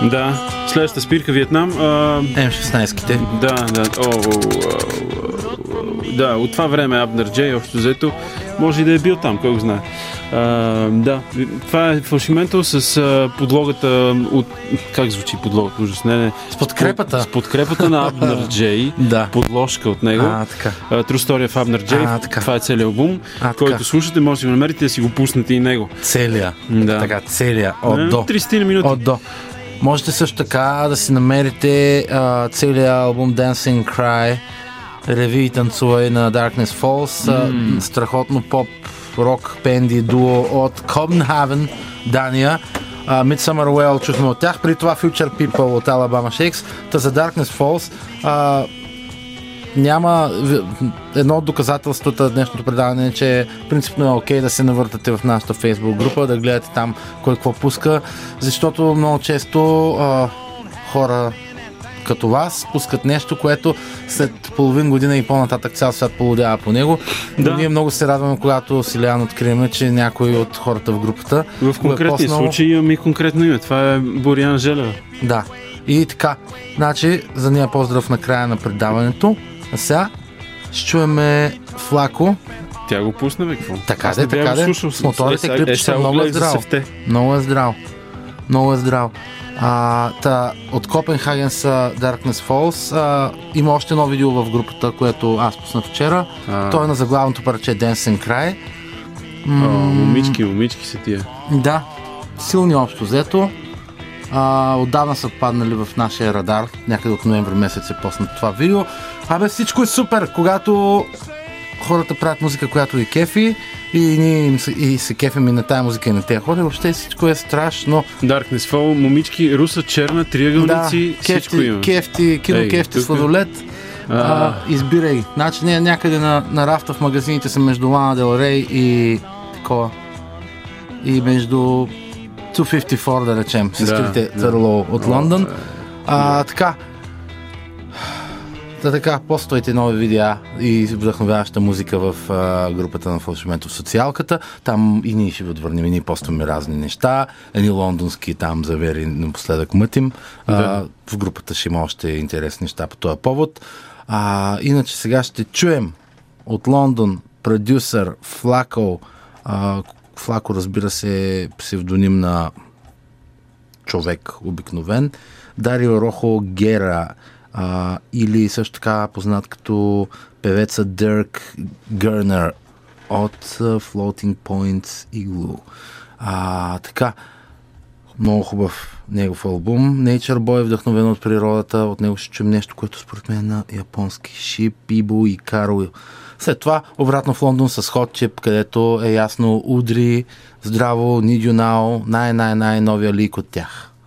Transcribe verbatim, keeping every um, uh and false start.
Да, следващата спирка Виетнам. М шестнайсет-ките. Да, да. О, о, о, о, да, от това време Абнер Джей, общо взето, може и да е бил там, кой го знае. Uh, да, това е фалшиментал с uh, подлогата от... Как звучи подлогата? Ужас, не, не. С подкрепата. С подкрепата на Абнер Джей. Да. Подложка от него. А, така. Uh, True Story в Абнер Джей. А, така. Това е целият албум, а, който слушате, може да го намерите да си го пуснете и него. Целия. Да. Така, целия. От до. трийсет минути. От до. Можете също така да си намерите uh, целият албум Dancing Cry, Реви и танцувай на Darkness Falls. Mm. Uh, страхотно поп рок пенди дуо от Копенхаген, Дания. Uh, Midsummer Well чухме от тях, при това Future People от Alabama Shakes. Та за Darkness Falls uh, няма едно от доказателствата на днешното предаване е, че принципно е окей да се навъртате в нашата Facebook група, да гледате там кой какво пуска, защото много често uh, хора като вас пускат нещо, което след половин година и по-нататък цял свят полудява по него. Да. Но ние много се радваме, когато Силиан открием, че някой от хората в групата в конкретни е поснал... случаи имаме и конкретно име. Това е Бориан Желева. Да. И така. Значи, за нея поздрав на края на предаването. А сега ще чуеме Флако. Тя го пусна, бе, какво? Така де, така де. С моторите е, клипчета е, много е здрав. Много е здрав. Много е здрав. А, та, от Копенхаген са Darkness Falls. А, има още едно видео в групата, което аз пуснах вчера. А. То е на заглавното парче Dancing Cry. М- О, момички, момички са тия. Да, силни общо взето. А, отдавна са паднали в нашия радар. Някъде от ноември месец е пуснато това видео. Абе, всичко е супер, когато хората правят музика, която и кефи, и ние и се кефим и на тая музика и на тези хора. Въобще всичко е страшно. Darkness Fall, момички, руса, черна, триъгълници, да, всичко има. Кефти, кино Ей, кефти, тук... сладолет. А... А, избирай. Значи не, някъде на, на рафта в магазините са между Лана Дел Рей и такова. И между двеста петдесет и четири, да речем, сестрите да, Търлоу да. От Лондон. А, да. Така. Та така, постойте нови видеа и вдъхновяваща музика в а, групата на Фалшиментов Социалката. Там и ние ще ви отвърнем, и ние постваме разни неща. Едни лондонски там завери напоследък мътим. А, да. В групата ще има още интересни неща по този повод. А, иначе сега ще чуем от Лондон продюсър Флако. А, Флако, разбира се, е псевдоним на човек обикновен. Дарио Рохо Гера. Uh, или също така познат като певеца Дърк Гърнер от uh, Floating Points Igloo. Uh, така, много хубав негов албум. Nature Boy, вдъхновен от природата. От него ще чуем нещо, което според мен е на японски. Шип, Ибо и Каро. След това обратно в Лондон с Hot Chip, където е ясно Удри, здраво, Need You Now, най-най-най новия лик от тях.